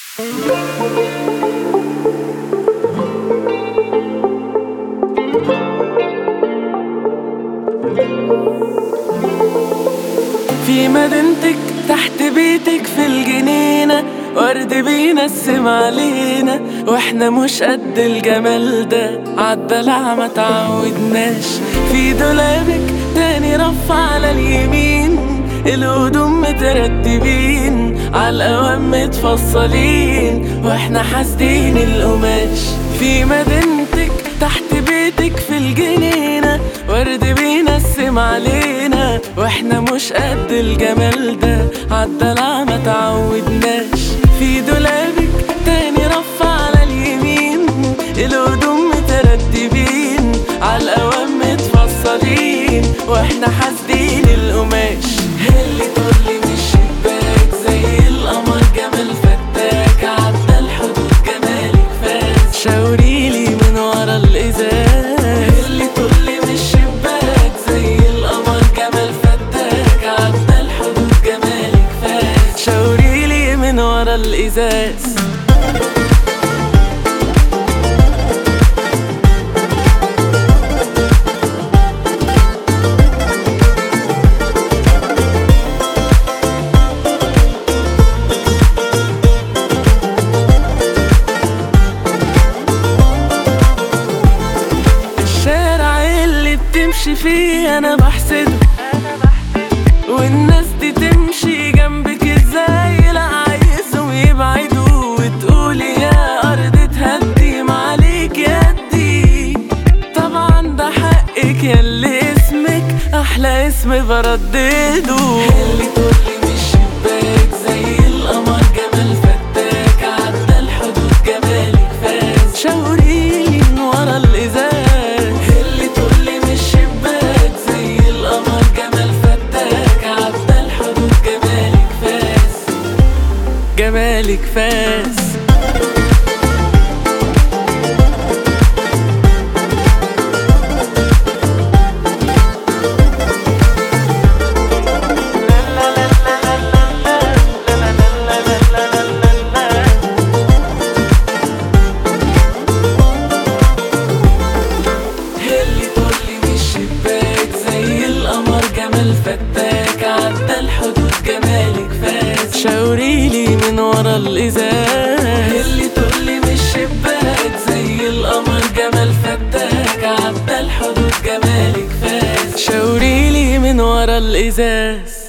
في مدينتك تحت بيتك في الجنينة ورد بينسم علينا، واحنا مش قد الجمال ده عالدلع ما تعودناش. في دولابك تاني رف على اليمين، الهدوم مترتبين عالقوام متفصلين، واحنا حاسدين القماش. في مدينتك تحت بيتك في الجنينة ورد بينسم علينا، واحنا مش قد الجمال ده عالدلع ما تعودناش. في دولابك تاني رف على اليمين، الهدوم مترتبين عالقوام متفصلين، واحنا حاسدين القماش. اللي طولي من الشباك زي القمر جمال فتاك، عدى الحدود جمالك فات، شاوريلي من ورا الازاز. اللي طولي من الشباك زي القمر جمال فتاك، عدى الحدود جمالك فات، شاوريلي من ورا الازاز. تمشي فيه أنا بحسده، والناس دي تمشي جنبك ازاي؟ لا عايزهم يبعدوا، وتقولي يا أرض تهدي معليك يدي. طبعا ده حقك ياللي اسمك أحلى اسم بردده. اللي طولي من الشباك زي القمر جمال فتاك، عدى الحدود جمالك فات، شاوريلي من ورا الإزاز. جمالك فاس. اللي طولي من الشباك زي القمر جمال فتاك، عدى الحدود جمالك فاس، شاوريلي من ورا الإزاز. اللي طولي من الشباك زي القمر جمال فتاك، عدى الحدود جمالك فاس، شاوريلي من ورا الإزاز.